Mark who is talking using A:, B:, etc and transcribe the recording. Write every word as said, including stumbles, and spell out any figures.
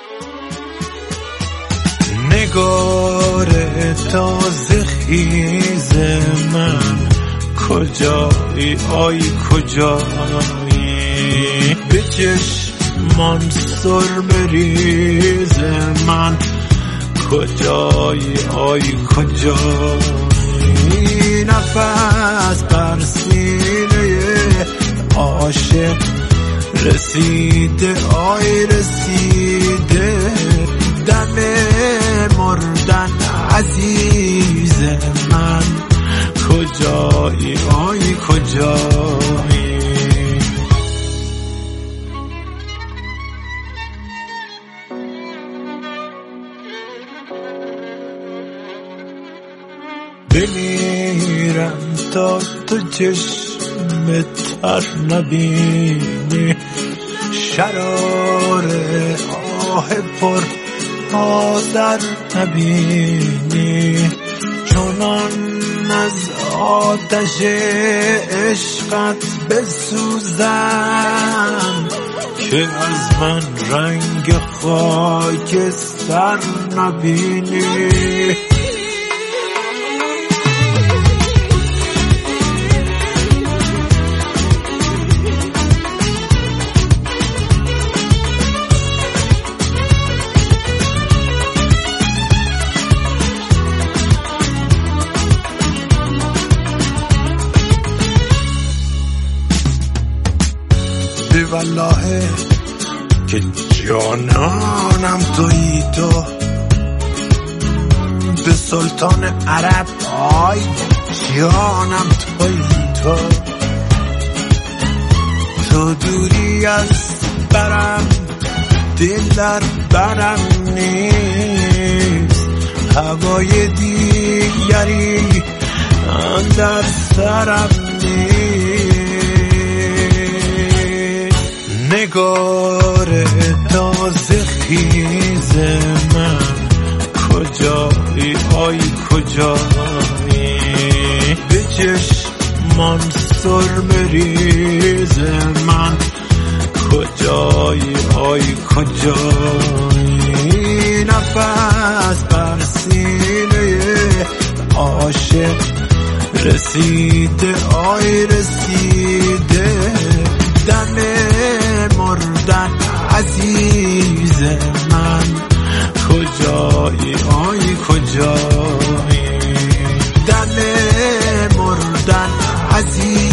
A: نگار تازه خیز من کجایی آی کجایی به چشمان سرمه ریز من کجایی آی کجایی نفس بر سینه عاشق رسیده آی رسیده دم مردن عزیز من کجایی آی کجایی بمیرم تا تو چشم تر نبینی شرار آه پر آذر نبینی چونان از آتش عشقت بسوزم که از من رنگ خاکستر نبینی والله که جانانم تویی تو به سلطان عرب آی جانم تویی تو تو دوری از برم دل در برم نیست هوای دیگری اندر سرم نیست نگار تازه خیز من کجایی آی کجایی به چشمان سرمه ریز من کجایی آی کجایی نفس بر سینه عاشق رسیده آی رسیده دم مردن عزیز من کجایی آی کجایی دم مردن عزیز